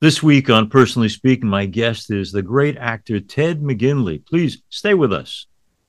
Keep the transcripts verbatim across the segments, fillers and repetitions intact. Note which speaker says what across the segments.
Speaker 1: This week on Personally Speaking, my guest is the great actor Ted McGinley. Please stay with us.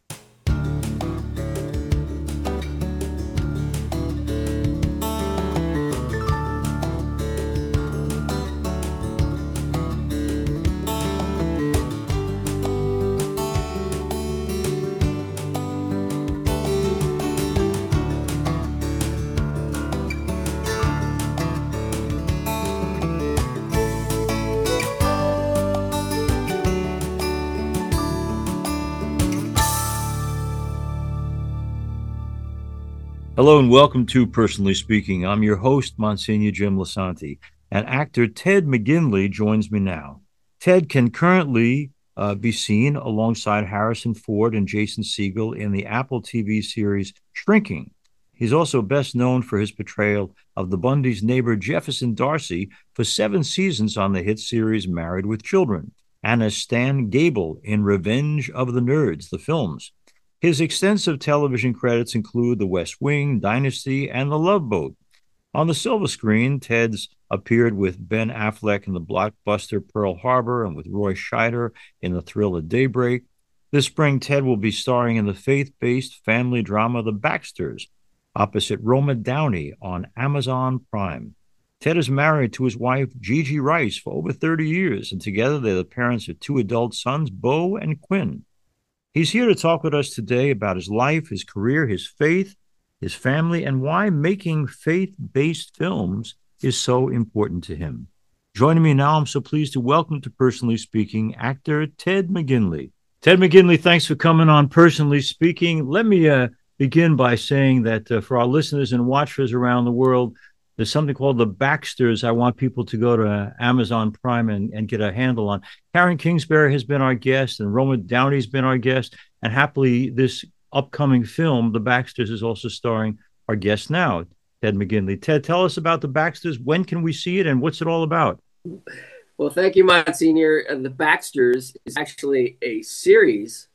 Speaker 1: Hello and welcome to Personally Speaking. I'm your host, Monsignor Jim Lisanti, and actor Ted McGinley joins me now. Ted can currently uh, be seen alongside Harrison Ford and Jason Segel in the Apple T V series Shrinking. He's also best known for his portrayal of the Bundys' neighbor Jefferson Darcy for seven seasons on the hit series Married with Children, and as Stan Gable in Revenge of the Nerds, the films. His extensive television credits include The West Wing, Dynasty, and The Love Boat. On the silver screen, Ted's appeared with Ben Affleck in the blockbuster Pearl Harbor and with Roy Scheider in the thriller Daybreak. This spring, Ted will be starring in the faith-based family drama The Baxters, opposite Roma Downey on Amazon Prime. Ted is married to his wife, Gigi Rice, for over thirty years, and together they're the parents of two adult sons, Bo and Quinn. He's here to talk with us today about his life, his career, his faith, his family, and why making faith-based films is so important to him. Joining me now, I'm so pleased to welcome to Personally Speaking actor Ted McGinley. Ted McGinley, thanks for coming on Personally Speaking. Let me uh, begin by saying that uh, for our listeners and watchers around the world, there's something called The Baxters. I want people to go to Amazon Prime and, and get a handle on. Karen Kingsbury has been our guest, and Roma Downey's been our guest. And happily, this upcoming film, The Baxters, is also starring our guest now, Ted McGinley. Ted, tell us about The Baxters. When can we see it, and what's it all about?
Speaker 2: Well, thank you, Monsignor. Uh, the Baxters is actually a series.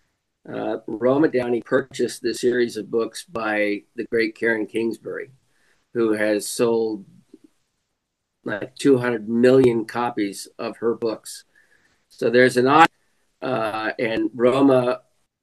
Speaker 2: Uh, Roma Downey purchased this series of books by the great Karen Kingsbury, who has sold like two hundred million copies of her books. So there's an audience, uh, and Roma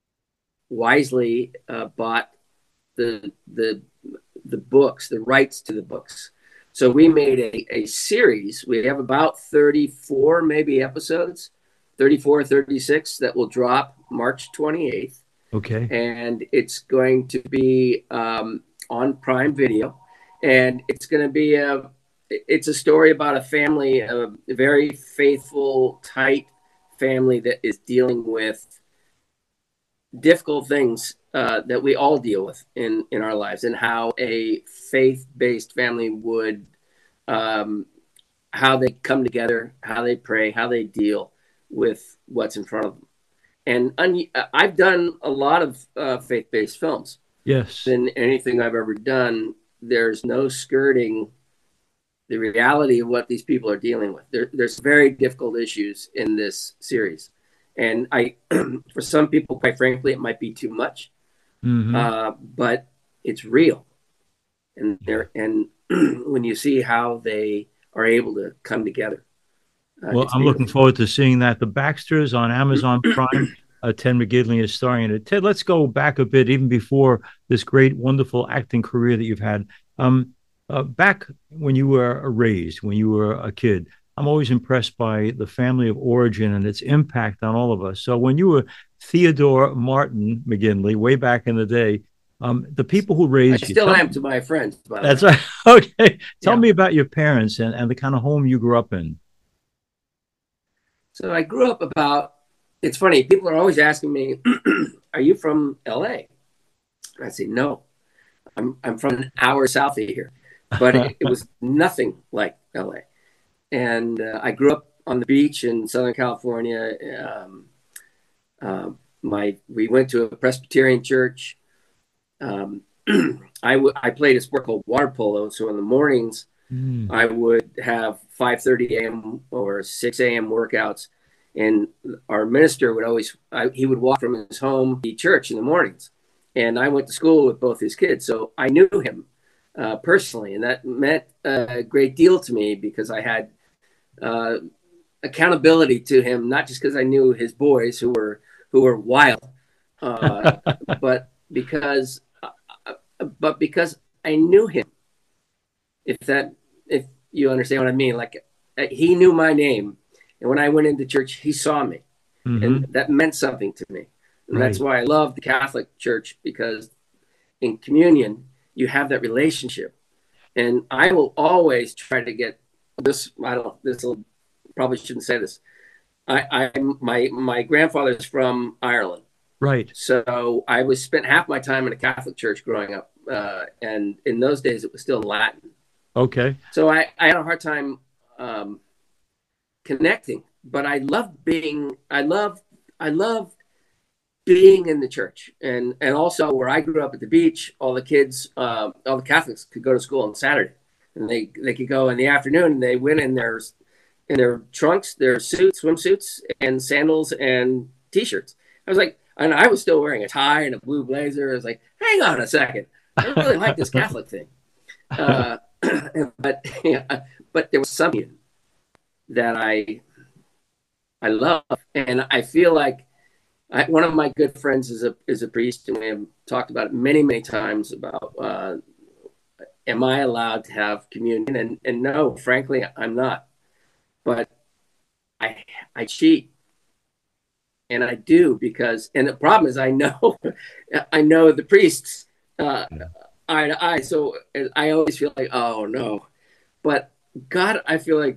Speaker 2: wisely uh, bought the, the, the books, the rights to the books. So we made a, a series. We have about thirty-four maybe episodes, thirty-four, thirty-six that will drop March twenty-eighth.
Speaker 1: Okay.
Speaker 2: And it's going to be um, on Prime Video. And it's going to be a, it's a story about a family, a very faithful, tight family that is dealing with difficult things uh, that we all deal with in, in our lives, and how a faith-based family would, um, how they come together, how they pray, how they deal with what's in front of them. And un- I've done a lot of uh, faith-based films.
Speaker 1: Yes.
Speaker 2: Than anything I've ever done. There's no skirting the reality of what these people are dealing with. There, there's very difficult issues in this series. And I, for some people, quite frankly, it might be too much,
Speaker 1: Mm-hmm.
Speaker 2: uh, but it's real. And there, and when you see how they are able to come together. Uh,
Speaker 1: Well, I'm
Speaker 2: beautiful.
Speaker 1: looking forward to seeing that. The Baxters on Amazon Prime. Uh, Ted McGinley is starring in it. Ted, let's go back a bit, even before this great, wonderful acting career that you've had. Um, uh, back when you were raised, when you were a kid, I'm always impressed by the family of origin and its impact on all of us. So when you were Theodore Martin McGinley, way back in the day, um, the people who
Speaker 2: I
Speaker 1: raised you.
Speaker 2: still
Speaker 1: tell
Speaker 2: am
Speaker 1: me-
Speaker 2: to my friends, by the
Speaker 1: That's
Speaker 2: way.
Speaker 1: right. Okay. Tell
Speaker 2: Yeah.
Speaker 1: me about your parents and, and the kind of home you grew up in.
Speaker 2: So I grew up about, it's funny, people are always asking me, are you from L A? I say, no, I'm I'm from an hour south of here. But it, it was nothing like L A. And uh, I grew up on the beach in Southern California. Um, uh, my we went to a Presbyterian church. Um, I, w- I played a sport called water polo. So in the mornings,
Speaker 1: Mm.
Speaker 2: I would have five thirty a.m. or six a.m. workouts. And our minister would always, I, he would walk from his home to church in the mornings. And I went to school with both his kids. So I knew him uh, personally. And that meant a great deal to me because I had uh, accountability to him, not just because I knew his boys who were who were wild, uh, but because uh, but because I knew him. If that if you understand what I mean, like he knew my name, and when I went into church, he saw me,
Speaker 1: Mm-hmm.
Speaker 2: and that meant something to me. And that's
Speaker 1: Right.
Speaker 2: why I love the Catholic Church, because in communion you have that relationship. And I will always try to get this. I don't. This will probably shouldn't say this. I, I my my grandfather's from Ireland,
Speaker 1: Right.
Speaker 2: so I was spent half my time in a Catholic church growing up, uh, and in those days it was still Latin.
Speaker 1: Okay.
Speaker 2: So I, I had a hard time um, connecting, but I loved being. I love I love being in the church, and and also where I grew up at the beach, all the kids, uh, all the Catholics could go to school on Saturday, and they they could go in the afternoon, and they went in their in their trunks, their suits, swimsuits, and sandals and t-shirts. I was like, and I was still wearing a tie and a blue blazer. I was like, hang on a second, I really like this Catholic thing, uh, but yeah, but there was something that I I love, and I feel like I, one of my good friends is a is a priest, and we have talked about it many many times about uh, am I allowed to have communion? And and no, frankly, I'm not. But I I cheat, and I do because, and the problem is I know I know the priests uh, eye to eye, so I always feel like, oh no. But God, I feel like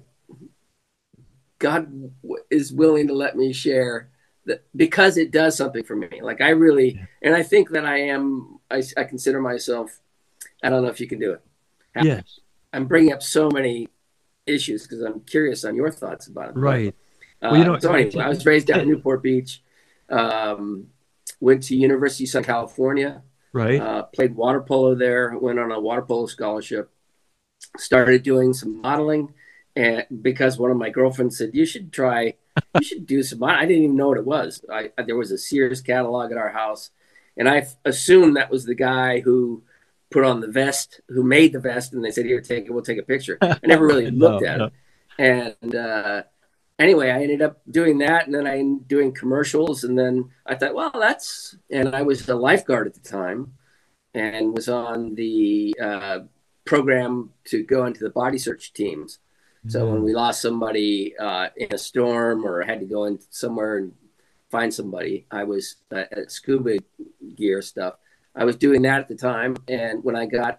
Speaker 2: God is willing to let me share that, because it does something for me. Like I really, and I think that I am. I, I consider myself. I don't know if you can do it.
Speaker 1: Yes.
Speaker 2: I'm bringing up so many issues because I'm curious on your thoughts about it. But
Speaker 1: Right. Well, you
Speaker 2: uh,
Speaker 1: know,
Speaker 2: so anyway, I
Speaker 1: Ted,
Speaker 2: was raised down in
Speaker 1: Ted,
Speaker 2: Newport Beach. Um, went to University of Southern California.
Speaker 1: right.
Speaker 2: Uh, played water polo there. Went on a water polo scholarship. Started doing some modeling, and because one of my girlfriends said you should try, you should do some. I didn't even know what it was. I, there was a Sears catalog at our house, and I assumed that was the guy who put on the vest, who made the vest, and they said, "Here, take it. We'll take a picture." I never really looked
Speaker 1: No,
Speaker 2: at
Speaker 1: no.
Speaker 2: it, and uh, anyway, I ended up doing that, and then I ended up doing commercials, and then I thought, well, that's. And I was a lifeguard at the time, and was on the uh, program to go into the body search teams. So when
Speaker 1: Mm.
Speaker 2: we lost somebody uh, in a storm or had to go in somewhere and find somebody, I was uh, at scuba gear stuff. I was doing that at the time, and when I got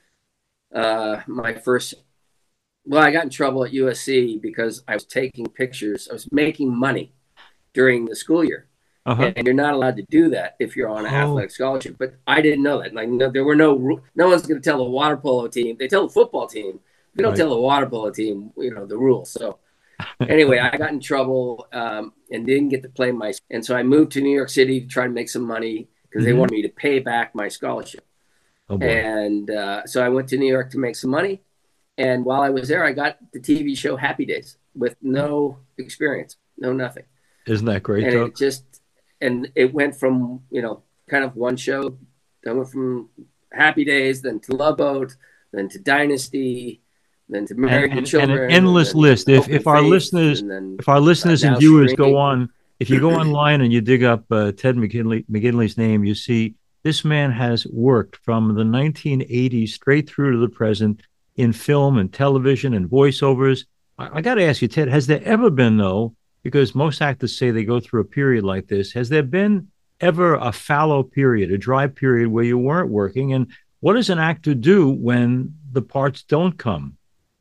Speaker 2: uh, my first, well, I got in trouble at U S C because I was taking pictures. I was making money during the school year,
Speaker 1: Uh-huh.
Speaker 2: and you're not allowed to do that if you're on an
Speaker 1: Oh,
Speaker 2: athletic scholarship. But I didn't know that. Like, no, there were no, no one's going to tell a water polo team. They tell the football team. They don't
Speaker 1: right.
Speaker 2: tell a water polo team, you know, the rules. So anyway, I got in trouble um, and didn't get to play my. And so I moved to New York City to try to make some money because they
Speaker 1: Hmm.
Speaker 2: wanted me to pay back my scholarship.
Speaker 1: Oh boy.
Speaker 2: And uh, so I went to New York to make some money. And while I was there, I got the T V show Happy Days with no experience, no nothing.
Speaker 1: Isn't that great
Speaker 2: And
Speaker 1: though?
Speaker 2: it just, and it went from, you know, kind of one show. I went from Happy Days, then to Love Boat, then to Dynasty, then to
Speaker 1: and
Speaker 2: Married with
Speaker 1: and, and an
Speaker 2: Children, and
Speaker 1: endless
Speaker 2: then
Speaker 1: list. If
Speaker 2: Hope and
Speaker 1: if our
Speaker 2: Faith,
Speaker 1: listeners,
Speaker 2: and then
Speaker 1: if our
Speaker 2: uh,
Speaker 1: listeners and
Speaker 2: now
Speaker 1: viewers go
Speaker 2: Stream.
Speaker 1: on, if you go online and you dig up uh, Ted McGinley, McGinley's name, you see this man has worked from the nineteen eighties straight through to the present in film and television and voiceovers. I, I got to ask you, Ted, has there ever been though? Because most actors say they go through a period like this. Has there been ever a fallow period, a dry period where you weren't working? And what does an actor do when the parts don't come?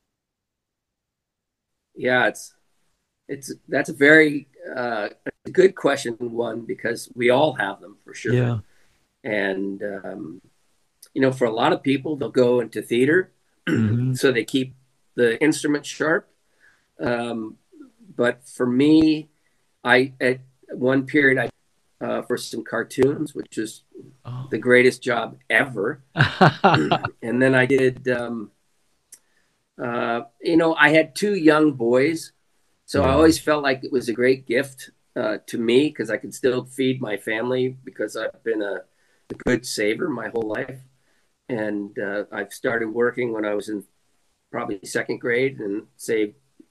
Speaker 2: Yeah, it's it's that's a very uh, a good question, one, because we all have them for sure.
Speaker 1: Yeah.
Speaker 2: And um, you know, for a lot of people, they'll go into theater,
Speaker 1: Hmm.
Speaker 2: so they keep the instrument sharp. Um, but for me, I at one period I uh, for some cartoons, which is
Speaker 1: Oh.
Speaker 2: the greatest job ever. And then I did, um, uh, you know, I had two young boys, so I
Speaker 1: Yeah.
Speaker 2: always felt like it was a great gift uh, to me because I could still feed my family because I've been a, a good saver my whole life. And uh, I've started working when I was in probably second grade and saved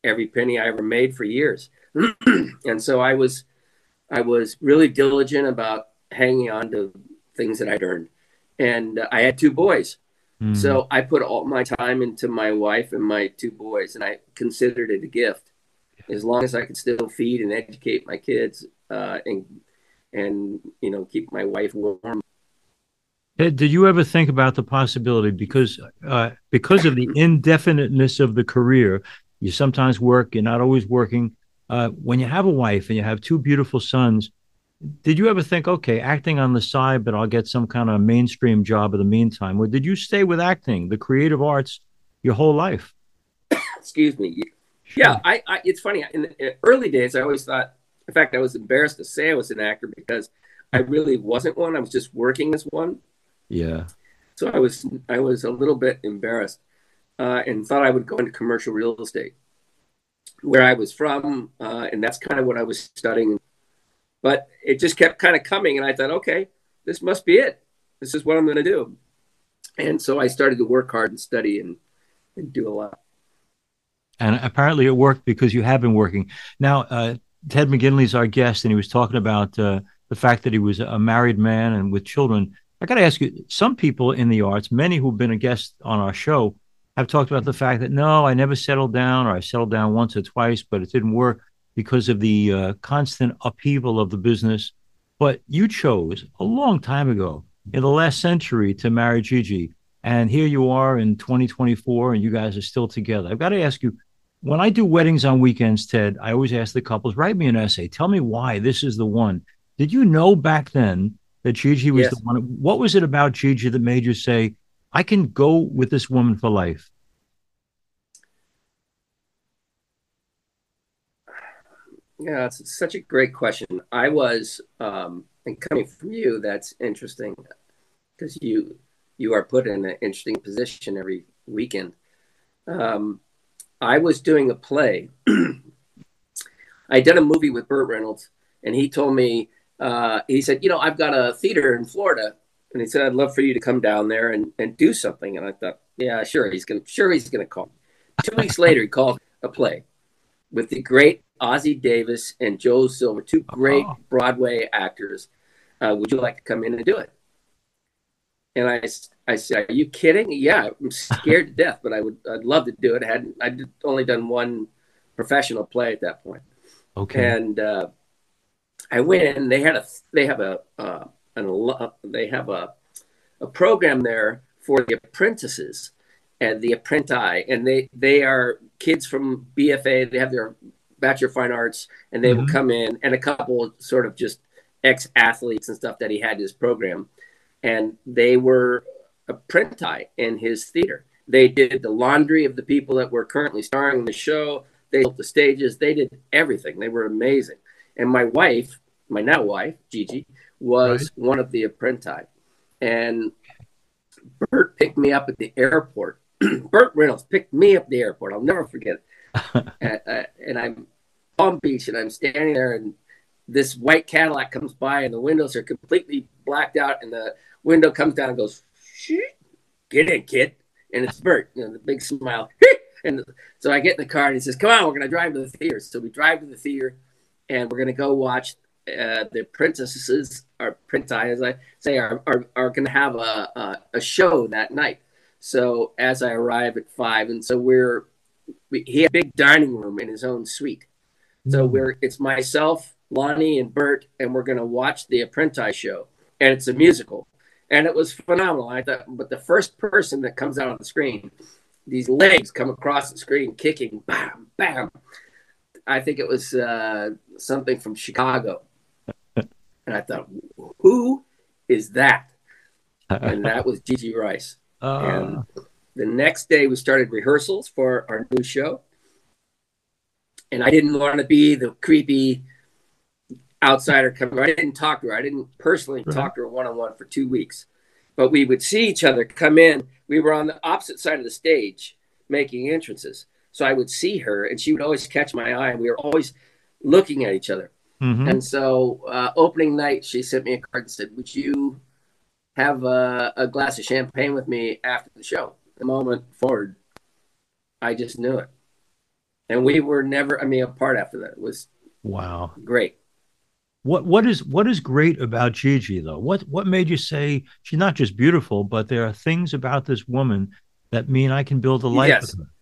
Speaker 2: every penny I ever made for years. And so I was, I was really diligent about hanging on to things that I'd earned. And uh, I had two boys.
Speaker 1: Mm.
Speaker 2: So I put all my time into my wife and my two boys, and I considered it a gift. As long as I could still feed and educate my kids, uh, and and you know keep my wife warm.
Speaker 1: Ed, did you ever think about the possibility because uh, because of the indefiniteness of the career, you sometimes work, you're not always working. Uh, when you have a wife and you have two beautiful sons, did you ever think, okay, acting on the side, but I'll get some kind of mainstream job in the meantime? Or did you stay with acting, the creative arts, your whole life?
Speaker 2: Excuse me.
Speaker 1: Sure.
Speaker 2: Yeah, I, I it's funny. In the early days, I always thought. In fact, I was embarrassed to say I was an actor because I really wasn't one. I was just working as one.
Speaker 1: Yeah.
Speaker 2: So I was I was a little bit embarrassed, uh, and thought I would go into commercial real estate, where I was from, uh, and that's kind of what I was studying. But it just kept kind of coming, and I thought, okay, this must be it. This is what I'm going to do. And so I started to work hard and study and, and do a lot.
Speaker 1: And apparently it worked because you have been working. Now, uh, Ted McGinley's our guest, and he was talking about uh, the fact that he was a married man and with children. I got to ask you, some people in the arts, many who've been a guest on our show, have talked about the fact that no, I never settled down, or I settled down once or twice, but it didn't work because of the uh, constant upheaval of the business. But you chose a long time ago, in the last century, to marry Gigi. And here you are in twenty twenty-four, and you guys are still together. I've got to ask you, when I do weddings on weekends, Ted, I always ask the couples, write me an essay. Tell me why this is the one. Did you know back then that Gigi was the
Speaker 2: Yes.
Speaker 1: one? What was it about Gigi that made you say, I can go with this woman for life?
Speaker 2: Yeah, it's such a great question. I was, um, and coming from you, that's interesting because you you are put in an interesting position every weekend. Um, I was doing a play. I did a movie with Burt Reynolds, and he told me, uh, he said, you know, I've got a theater in Florida, and he said, I'd love for you to come down there and, and do something. And I thought, yeah, sure, he's gonna, sure, he's gonna call. Two weeks later, he called a play with the great Ossie Davis and Joe Silver, two great
Speaker 1: Oh,
Speaker 2: Broadway actors. Uh, would you like to come in and do it? And I, I said, are you kidding? Yeah, I'm scared to death, but I would, I'd love to do it. I hadn't, I'd only done one professional play at that point.
Speaker 1: okay.
Speaker 2: And uh, I went in. They had a, they have a, uh, an, they have a, a program there for the apprentices and the apprenti, and they they are kids from B F A. They have their Bachelor of Fine Arts, and they will
Speaker 1: Hmm.
Speaker 2: come in, and a couple sort of just ex athletes and stuff that he had in his program, and they were apprenti in his theater. They did the laundry of the people that were currently starring in the show. They built the stages. They did everything. They were amazing. And my wife, my now wife, Gigi,
Speaker 1: Right.
Speaker 2: was one of the apprenti. And Burt picked me up at the airport. Burt Reynolds picked me up at the airport. I'll never forget it. And, uh, and I'm Palm Beach, and I'm standing there, and this white Cadillac comes by, and the windows are completely blacked out, and the window comes down and goes, "Get in, kid." And it's Burt, you know, the big smile. And so I get in the car, and he says, "Come on, we're going to drive to the theater." So we drive to the theater, and we're going to go watch uh, the princesses, or printi, as I say, are are, are going to have a, a a show that night. So as I arrive at five, and so we're we, he had a big dining room in his own suite. So
Speaker 1: Mm.
Speaker 2: we're it's myself, Lonnie, and Burt, and we're going to watch the Apprentice show, and it's a musical, and it was phenomenal. I thought, but the first person that comes out on the screen, these legs come across the screen, kicking, bam, bam. I think it was uh, something from Chicago, and I thought, who is that? And that was Gigi Rice. And
Speaker 1: uh,
Speaker 2: the next day, we started rehearsals for our new show, and I didn't want to be the creepy outsider coming. I didn't talk to her. I didn't personally
Speaker 1: right.
Speaker 2: talk to her one on one for two weeks, but we would see each other come in. We were on the opposite side of the stage making entrances, so I would see her, and she would always catch my eye, and we were always looking at each other.
Speaker 1: Hmm.
Speaker 2: And so, uh, opening night, she sent me a card and said, "Would you have a, a glass of champagne with me after the show?" The moment forward, I just knew it. And we were never, I mean, apart after that. It was
Speaker 1: Wow.
Speaker 2: great.
Speaker 1: What what is what is great about Gigi though? What what made you say she's not just beautiful, but there are things about this woman that mean I can build a life with
Speaker 2: Yes.
Speaker 1: her?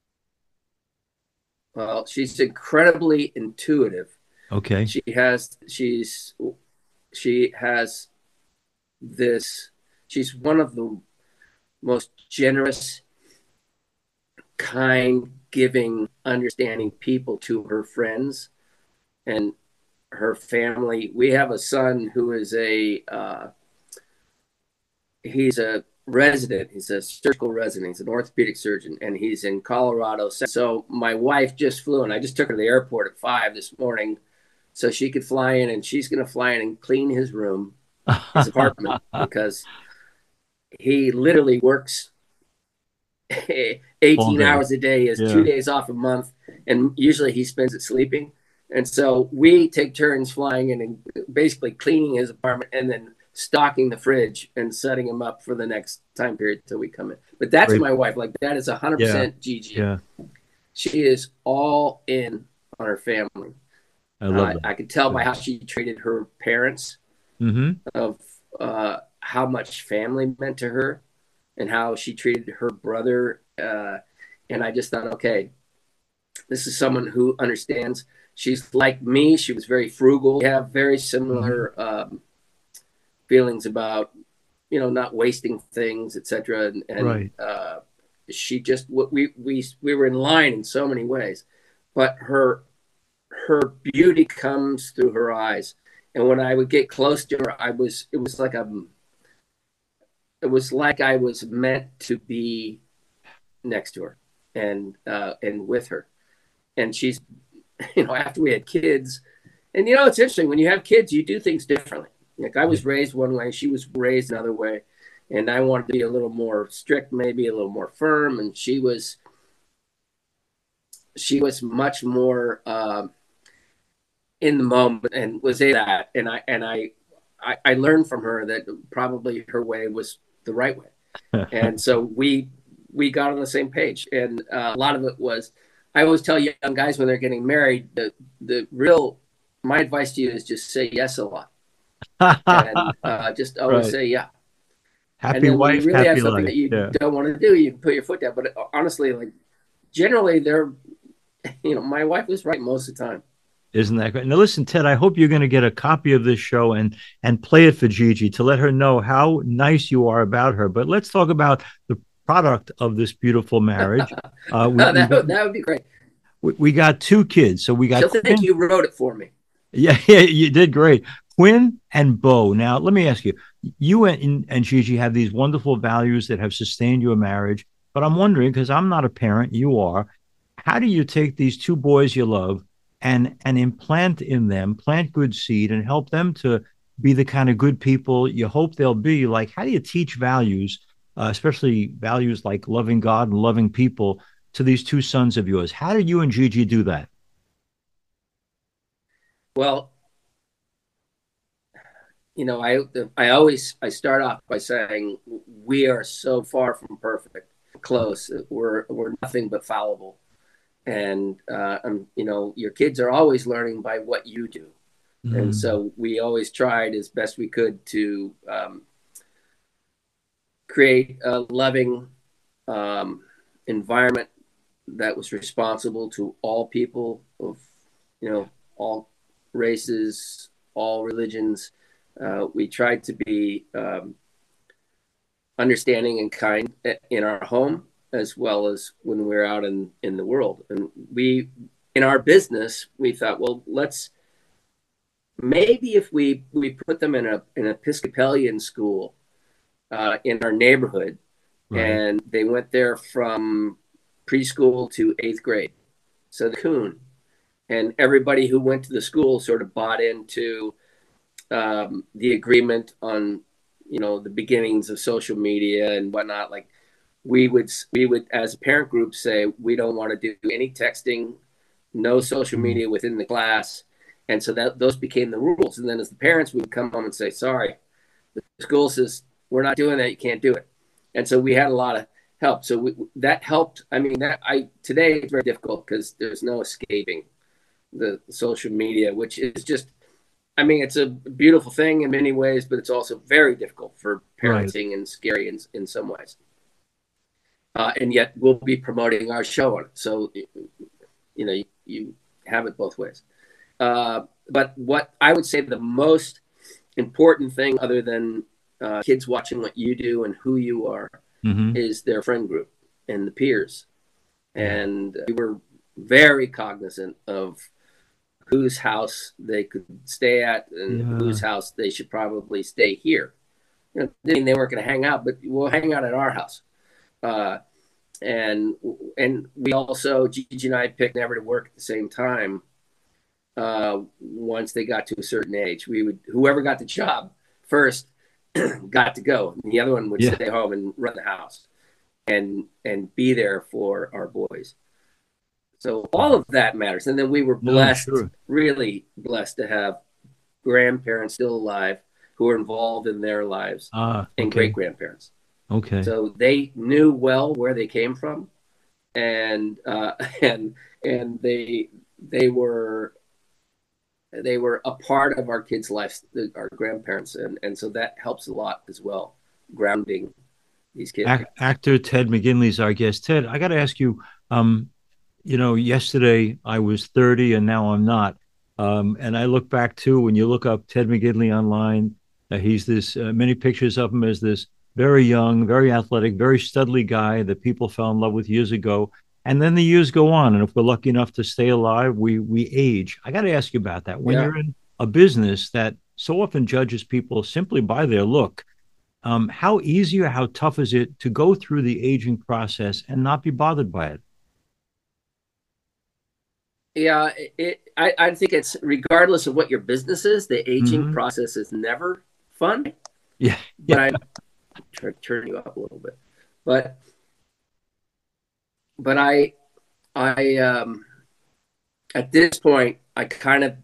Speaker 2: Well, she's incredibly intuitive.
Speaker 1: Okay.
Speaker 2: She has, she's, she has this, she's one of the most generous, kind, giving, understanding people to her friends and her family. We have a son who is a uh, he's a resident. He's a surgical resident. He's an orthopedic surgeon, and he's in Colorado. So my wife just flew, and I just took her to the airport at five this morning, so she could fly in, and she's going to fly in and clean his room, his apartment, because he literally works
Speaker 1: All
Speaker 2: eighteen
Speaker 1: day.
Speaker 2: hours a day. He has
Speaker 1: Yeah.
Speaker 2: two days off a month, and usually he spends it sleeping. And so we take turns flying in and basically cleaning his apartment and then stocking the fridge and setting him up for the next time period until we come in. But that's
Speaker 1: Great.
Speaker 2: my wife. Like that is one hundred
Speaker 1: Yeah.
Speaker 2: percent Gigi.
Speaker 1: Yeah.
Speaker 2: She is all in on her family.
Speaker 1: I love
Speaker 2: Uh,
Speaker 1: that.
Speaker 2: I could tell by how she treated her parents
Speaker 1: Mm-hmm.
Speaker 2: of uh, how much family meant to her and how she treated her brother. Uh, and I just thought, okay, this is someone who understands. She's like me. She was very frugal. We have very similar
Speaker 1: Mm-hmm.
Speaker 2: um, feelings about, you know, not wasting things, et cetera. And, and
Speaker 1: Right.
Speaker 2: uh, she just we we we were in line in so many ways, but her her beauty comes through her eyes. And when I would get close to her, I was it was like a it was like I was meant to be next to her and uh, and with her. And she's, you know, after we had kids, and you know, it's interesting when you have kids, you do things differently. Like I
Speaker 1: Yeah.
Speaker 2: was raised one way, she was raised another way, and I wanted to be a little more strict, maybe a little more firm, and she was she was much more uh, in the moment and was a that. And I and I, I I learned from her that probably her way was the right way, and so we we got on the same page. And uh, a lot of it was, I always tell young guys when they're getting married, the the real my advice to you is just say yes a lot, and uh, just always
Speaker 1: Right.
Speaker 2: say yeah. And
Speaker 1: Happy
Speaker 2: then when you
Speaker 1: wife,
Speaker 2: really have
Speaker 1: happy
Speaker 2: something
Speaker 1: life.
Speaker 2: that you
Speaker 1: Yeah.
Speaker 2: don't want to do, you can put your foot down. But honestly, like generally, they're, you know, my wife was right most of the time.
Speaker 1: Isn't that great? Now, listen, Ted, I hope you're going to get a copy of this show and and play it for Gigi to let her know how nice you are about her. But let's talk about the product of this beautiful marriage. Uh, we, we
Speaker 2: that
Speaker 1: got
Speaker 2: would, that would be great.
Speaker 1: we, we got two kids, so we got
Speaker 2: She'll think
Speaker 1: Quinn.
Speaker 2: you wrote it for me.
Speaker 1: Yeah, yeah, you did great, Quinn and Bo. Now, let me ask you: you and, and Gigi have these wonderful values that have sustained your marriage. But I'm wondering, because I'm not a parent, you are. How do you take these two boys you love and and implant in them, plant good seed, and help them to be the kind of good people you hope they'll be? Like, how do you teach values, uh, especially values like loving God and loving people, to these two sons of yours? How did you and Gigi do that?
Speaker 2: Well, you know, I I always I start off by saying we are so far from perfect, close. We're we're nothing but fallible, and uh, um, you know, your kids are always learning by what you do, and
Speaker 1: Mm,
Speaker 2: so we always tried as best we could to um, create a loving um, environment that was responsible to all people of, you know, all races, all religions. Uh, we tried to be um, understanding and kind in our home as well as when we're out in, in the world. And we, in our business, we thought, well, let's maybe if we we put them in a an Episcopalian school uh, in our neighborhood,
Speaker 1: right.
Speaker 2: and they went there from preschool to eighth grade. So the coon and everybody who went to the school sort of bought into um, the agreement on, you know, the beginnings of social media and whatnot. Like we would we would as a parent group say we don't want to do any texting, no social
Speaker 1: Mm,
Speaker 2: media within the class, and so that those became the rules. And then as the parents, we would come home and say, sorry, the school says we're not doing that, you can't do it. And so we had a lot of helped. So we, that helped. I mean, that I today it's very difficult because there's no escaping the social media, which is just, I mean, it's a beautiful thing in many ways, but it's also very difficult for
Speaker 1: Right.
Speaker 2: parenting and scary in, in some ways. Uh, and yet we'll be promoting our show on it. So, you know, you, you have it both ways. Uh, but what I would say the most important thing, other than uh, kids watching what you do and who you are,
Speaker 1: Mm-hmm.
Speaker 2: is their friend group and the peers.
Speaker 1: Yeah.
Speaker 2: And we were very cognizant of whose house they could stay at and
Speaker 1: Yeah.
Speaker 2: whose house they should probably stay here. You know, they, they weren't going to hang out, but we'll hang out at our house. Uh, and and we also, Gigi and I picked never to work at the same time. Uh, once they got to a certain age, we would, whoever got the job first got to go, and the other one would
Speaker 1: Yeah.
Speaker 2: stay home and run the house and and be there for our boys. So all of that matters. And then we were
Speaker 1: No,
Speaker 2: blessed,
Speaker 1: sure.
Speaker 2: really blessed, to have grandparents still alive who were involved in their lives,
Speaker 1: Ah,
Speaker 2: and great
Speaker 1: okay.
Speaker 2: grandparents.
Speaker 1: Okay.
Speaker 2: So they knew well where they came from, and uh, and and they they were they were a part of our kids' lives, our grandparents, and and so that helps a lot as well, grounding these kids.
Speaker 1: Ac- actor Ted McGinley's our guest. Ted, I got to ask you, um, you know, yesterday I was thirty and now I'm not. Um, and I look back too, when you look up Ted McGinley online, uh, he's this, uh, many pictures of him as this very young, very athletic, very studly guy that people fell in love with years ago. And then the years go on. And if we're lucky enough to stay alive, we, we age. I got to ask you about that. When
Speaker 2: Yeah,
Speaker 1: you're in a business that so often judges people simply by their look, um, how easy or how tough is it to go through the aging process and not be bothered by it?
Speaker 2: yeah. It, I I think it's regardless of what your business is, the aging
Speaker 1: Mm-hmm.
Speaker 2: process is never fun.
Speaker 1: Yeah,
Speaker 2: But
Speaker 1: yeah,
Speaker 2: I try to turn you up a little bit. But but I I um at this point I kind of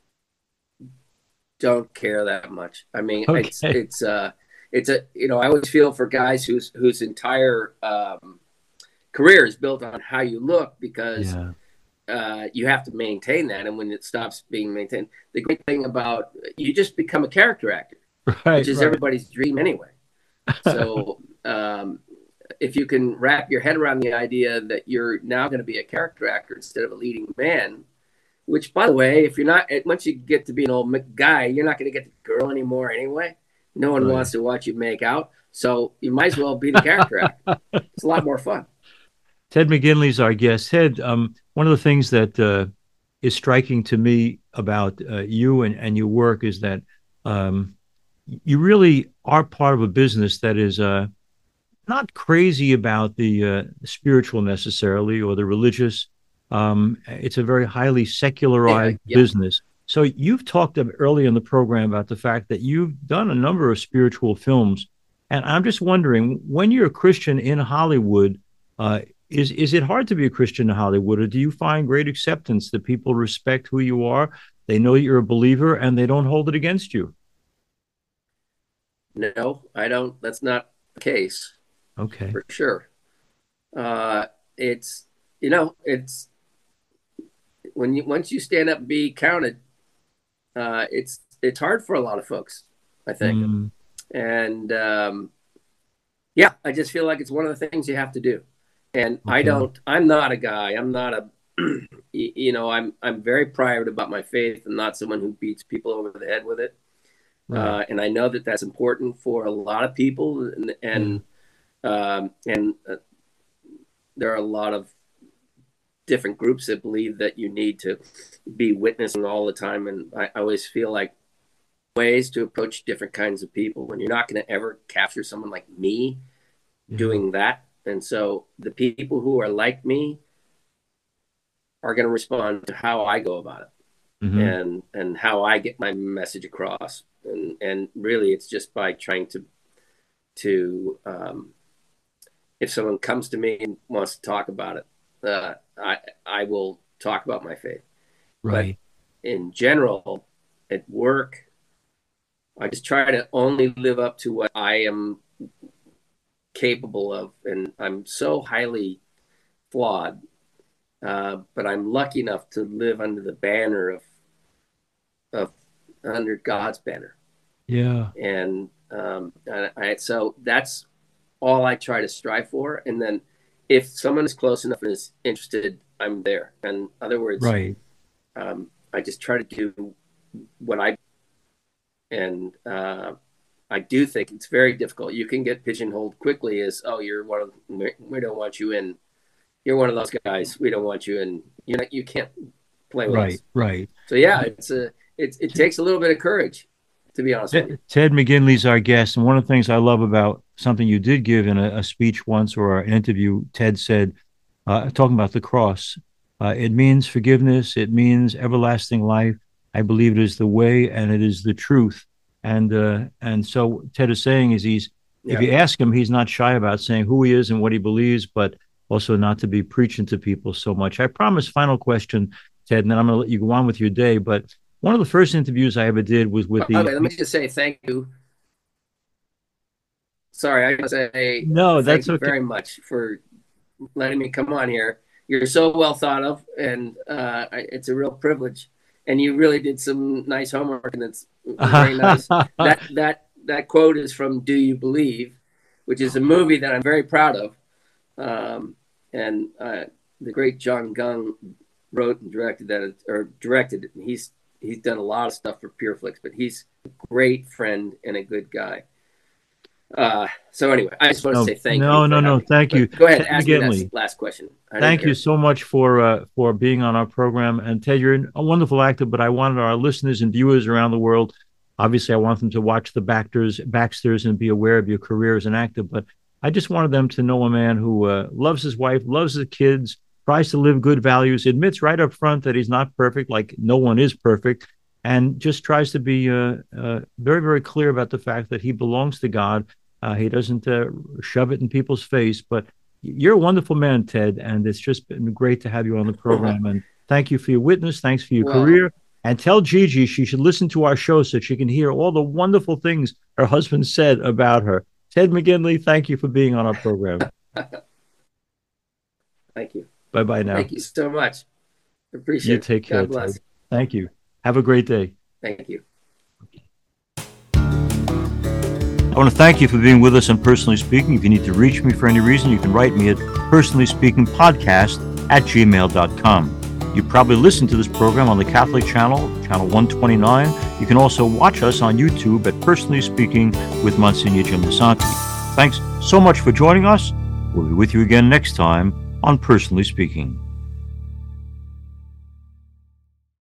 Speaker 2: don't care that much. I mean, it's
Speaker 1: okay,
Speaker 2: it's uh it's a, you know, I always feel for guys whose whose entire um, career is built on how you look, because
Speaker 1: yeah,
Speaker 2: uh, you have to maintain that, and when it stops being maintained, the great thing about, you just become a character actor, which
Speaker 1: right,
Speaker 2: is
Speaker 1: right.
Speaker 2: everybody's dream anyway. So um, if you can wrap your head around the idea that you're now going to be a character actor instead of a leading man, which, by the way, if you're not, once you get to be an old guy, you're not going to get the girl anymore anyway. No one
Speaker 1: Right.
Speaker 2: wants to watch you make out. So you might as well be the character actor. It's a lot more fun.
Speaker 1: Ted McGinley's our guest. Ted, um, one of the things that uh, is striking to me about uh, you and, and your work is that um, you really are part of a business that is uh, not crazy about the uh, spiritual necessarily or the religious. Um, it's a very highly
Speaker 2: Yeah,
Speaker 1: secularized
Speaker 2: yeah.
Speaker 1: business. So you've talked early in the program about the fact that you've done a number of spiritual films, and I'm just wondering, when you're a Christian in Hollywood, uh, is is it hard to be a Christian in Hollywood, or do you find great acceptance that people respect who you are, they know you're a believer, and they don't hold it against you?
Speaker 2: No, I don't. That's not the case
Speaker 1: Okay.
Speaker 2: for sure. Uh, it's, you know, it's when you, once you stand up and be counted, uh, it's it's hard for a lot of folks, I think.
Speaker 1: Mm,
Speaker 2: And um, yeah, I just feel like it's one of the things you have to do. And I
Speaker 1: okay.
Speaker 2: don't, I'm not a guy, I'm not a, you know, I'm, I'm very private about my faith and not someone who beats people over the head with it.
Speaker 1: Right.
Speaker 2: Uh, and I know that that's important for a lot of people. And,
Speaker 1: Yeah.
Speaker 2: and, um, and uh, there are a lot of different groups that believe that you need to be witnessing all the time. And I, I always feel like ways to approach different kinds of people when you're not going to ever capture someone like me
Speaker 1: Yeah.
Speaker 2: doing that. And so the people who are like me are going to respond to how I go about it,
Speaker 1: Hmm.
Speaker 2: and and how I get my message across. And and really, it's just by trying to to um, if someone comes to me and wants to talk about it, uh, I I will talk about my faith. But
Speaker 1: Right.
Speaker 2: in general, at work, I just try to only live up to what I am capable of, and I'm so highly flawed, uh, but I'm lucky enough to live under the banner of of under God's banner.
Speaker 1: Yeah.
Speaker 2: And um, I, I, so that's all I try to strive for. And then if someone is close enough and is interested, I'm there. In other words,
Speaker 1: right.
Speaker 2: Um, I just try to do what I, and uh, I do think it's very difficult. You can get pigeonholed quickly as, oh, you're one of, we don't want you in. You're one of those guys. We don't want you in. You know, you can't play with
Speaker 1: right,
Speaker 2: us.
Speaker 1: Right.
Speaker 2: So yeah, it's a, it, it takes a little bit of courage, to be honest with you.
Speaker 1: Ted McGinley's our guest, and one of the things I love about something you did give in a, a speech once or an interview, Ted said, uh, talking about the cross, uh, it means forgiveness, it means everlasting life. I believe it is the way and it is the truth. And uh, and so Ted is saying is he's, yeah. if you ask him, he's not shy about saying who he is and what he believes, but also not to be preaching to people so much. I promise, final question, Ted, and then I'm going to let you go on with your day, but one of the first interviews I ever did was with the.
Speaker 2: Okay, let me just say thank you. Sorry, I want to say
Speaker 1: no,
Speaker 2: thank
Speaker 1: that's
Speaker 2: you
Speaker 1: okay.
Speaker 2: very much for letting me come on here. You're so well thought of, and uh, it's a real privilege. And you really did some nice homework, and it's very nice. that that that quote is from "Do You Believe," which is a movie that I'm very proud of, um, and uh, the great John Gunn wrote and directed that, or directed it. And he's he's done a lot of stuff for PureFlix, but he's a great friend and a good guy. Uh, so anyway, I just want
Speaker 1: no,
Speaker 2: to say thank
Speaker 1: no,
Speaker 2: you.
Speaker 1: No, no, no, thank you.
Speaker 2: Go ahead,
Speaker 1: Ted
Speaker 2: ask
Speaker 1: McGinley.
Speaker 2: me that last question.
Speaker 1: Thank you so much for uh, for being on our program. And Ted, you're a wonderful actor, but I wanted our listeners and viewers around the world, obviously I want them to watch the Baxters, Baxters and be aware of your career as an actor, but I just wanted them to know a man who uh, loves his wife, loves his kids, tries to live good values, admits right up front that he's not perfect, like no one is perfect, and just tries to be uh, uh, very, very clear about the fact that he belongs to God. Uh, he doesn't uh, shove it in people's face, but you're a wonderful man, Ted, and it's just been great to have you on the program. And thank you for your witness. Thanks for your well, career. And tell Gigi she should listen to our show so she can hear all the wonderful things her husband said about her. Ted McGinley, thank you for being on our program.
Speaker 2: Thank you.
Speaker 1: Bye-bye now.
Speaker 2: Thank you so much. Appreciate it.
Speaker 1: You take care,
Speaker 2: God bless.
Speaker 1: Ted. Thank you. Have a great day.
Speaker 2: Thank you.
Speaker 1: I want to thank you for being with us on Personally Speaking. If you need to reach me for any reason, you can write me at personally speaking podcast at gmail dot com. You probably listened to this program on the Catholic Channel, Channel one twenty-nine. You can also watch us on YouTube at Personally Speaking with Monsignor Jim Lisante. Thanks so much for joining us. We'll be with you again next time on Personally Speaking.